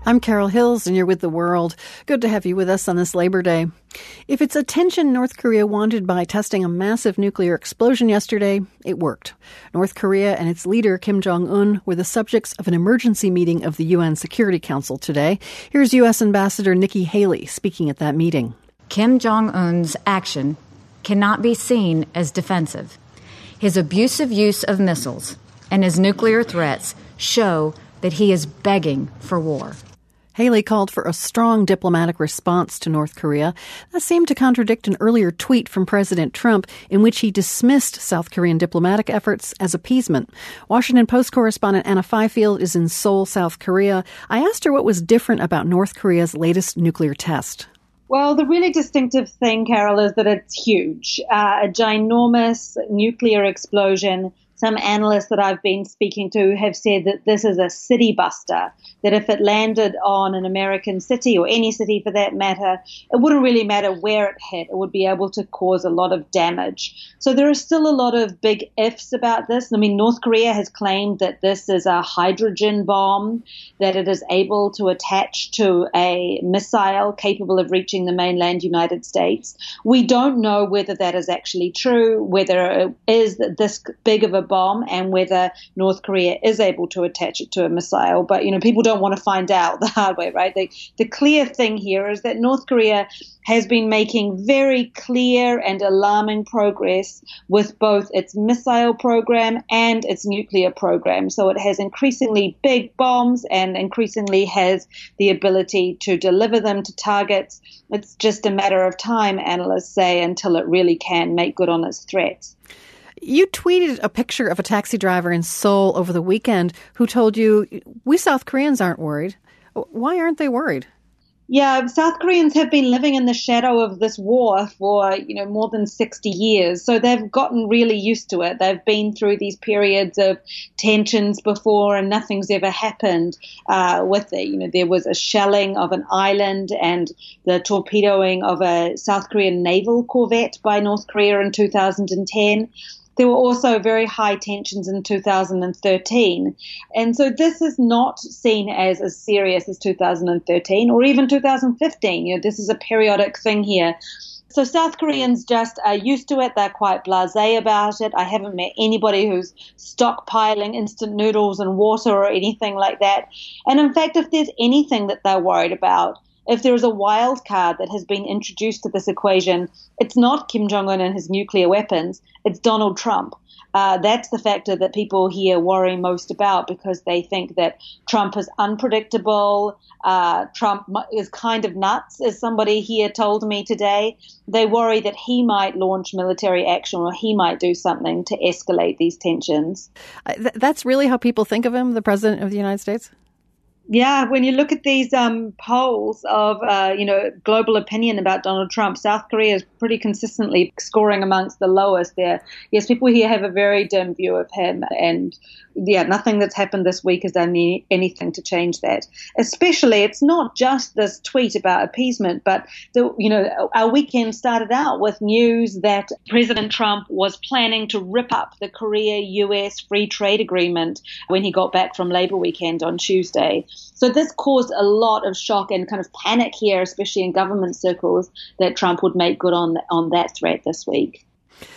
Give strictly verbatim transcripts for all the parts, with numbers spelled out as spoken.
I'm Carol Hills, and you're with The World. Good to have you with us on this Labor Day. If it's attention North Korea wanted by testing a massive nuclear explosion yesterday, it worked. North Korea and its leader, Kim Jong-un, were the subjects of an emergency meeting of the U N Security Council today. Here's U S Ambassador Nikki Haley speaking at that meeting. Kim Jong-un's action cannot be seen as defensive. His abusive use of missiles and his nuclear threats show that he is begging for war. Haley called for a strong diplomatic response to North Korea. That seemed to contradict an earlier tweet from President Trump in which he dismissed South Korean diplomatic efforts as appeasement. Washington Post correspondent Anna Fifield is in Seoul, South Korea. I asked her what was different about North Korea's latest nuclear test. Well, the really distinctive thing, Carol, is that it's huge. Uh, a ginormous nuclear explosion. Some analysts that I've been speaking to have said that this is a city buster, that if it landed on an American city or any city for that matter, it wouldn't really matter where it hit. It would be able to cause a lot of damage. So there are still a lot of big ifs about this. I mean, North Korea has claimed that this is a hydrogen bomb, that it is able to attach to a missile capable of reaching the mainland United States. We don't know whether that is actually true, whether it is this big of a bomb and whether North Korea is able to attach it to a missile. But, you know, people don't want to find out the hard way, right? The, the clear thing here is that North Korea has been making very clear and alarming progress with both its missile program and its nuclear program. So it has increasingly big bombs and increasingly has the ability to deliver them to targets. It's just a matter of time, analysts say, until it really can make good on its threats. You tweeted a picture of a taxi driver in Seoul over the weekend who told you, we South Koreans aren't worried. Why aren't they worried? Yeah, South Koreans have been living in the shadow of this war for, you know, more than sixty years. So they've gotten really used to it. They've been through these periods of tensions before and nothing's ever happened uh, with it. You know, there was a shelling of an island and the torpedoing of a South Korean naval corvette by North Korea in two thousand ten. There were also very high tensions in two thousand thirteen. And so this is not seen as as serious as two thousand thirteen or even two thousand fifteen. You know, this is a periodic thing here. So South Koreans just are used to it. They're quite blasé about it. I haven't met anybody who's stockpiling instant noodles and water or anything like that. And in fact, if there's anything that they're worried about, if there is a wild card that has been introduced to this equation, it's not Kim Jong-un and his nuclear weapons, it's Donald Trump. Uh, that's the factor that people here worry most about because they think that Trump is unpredictable, uh, Trump is kind of nuts, as somebody here told me today. They worry that he might launch military action or he might do something to escalate these tensions. Uh, th- that's really how people think of him, the President of the United States? Yeah, when you look at these um, polls of, uh, you know, global opinion about Donald Trump, South Korea is pretty consistently scoring amongst the lowest there. Yes, people here have a very dim view of him. And, yeah, nothing that's happened this week has done any, anything to change that. Especially, it's not just this tweet about appeasement, but, the, you know, our weekend started out with news that President Trump was planning to rip up the Korea-U S free trade agreement when he got back from Labor Weekend on Tuesday. So this caused a lot of shock and kind of panic here, especially in government circles, that Trump would make good on on that threat this week.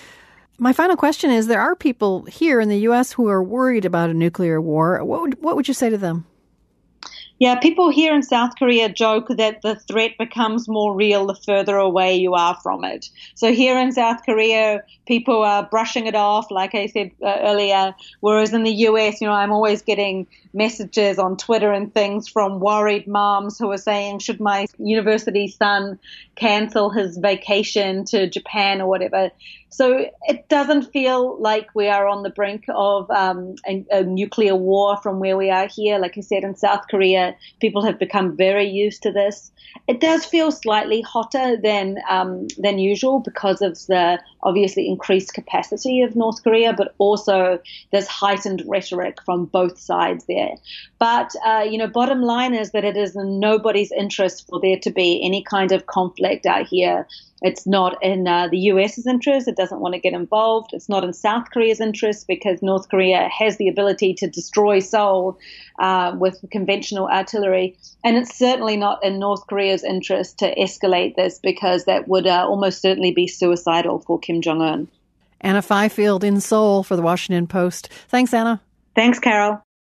My final question is, there are people here in the U S who are worried about a nuclear war. What would, what would you say to them? Yeah, people here in South Korea joke that the threat becomes more real the further away you are from it. So here in South Korea, people are brushing it off, like I said uh, earlier, whereas in the U S, you know, I'm always getting messages on Twitter and things from worried moms who are saying, should my university son cancel his vacation to Japan or whatever? So it doesn't feel like we are on the brink of um, a, a nuclear war from where we are here. Like I said, in South Korea, people have become very used to this. It does feel slightly hotter than um, than usual because of the obviously increased capacity of North Korea, but also this heightened rhetoric from both sides there. there. But, uh, you know, bottom line is that it is in nobody's interest for there to be any kind of conflict out here. It's not in uh, the U S's interest. It doesn't want to get involved. It's not in South Korea's interest because North Korea has the ability to destroy Seoul uh, with conventional artillery. And it's certainly not in North Korea's interest to escalate this because that would uh, almost certainly be suicidal for Kim Jong-un. Anna Fifield in Seoul for the Washington Post. Thanks, Anna. Thanks, Carol.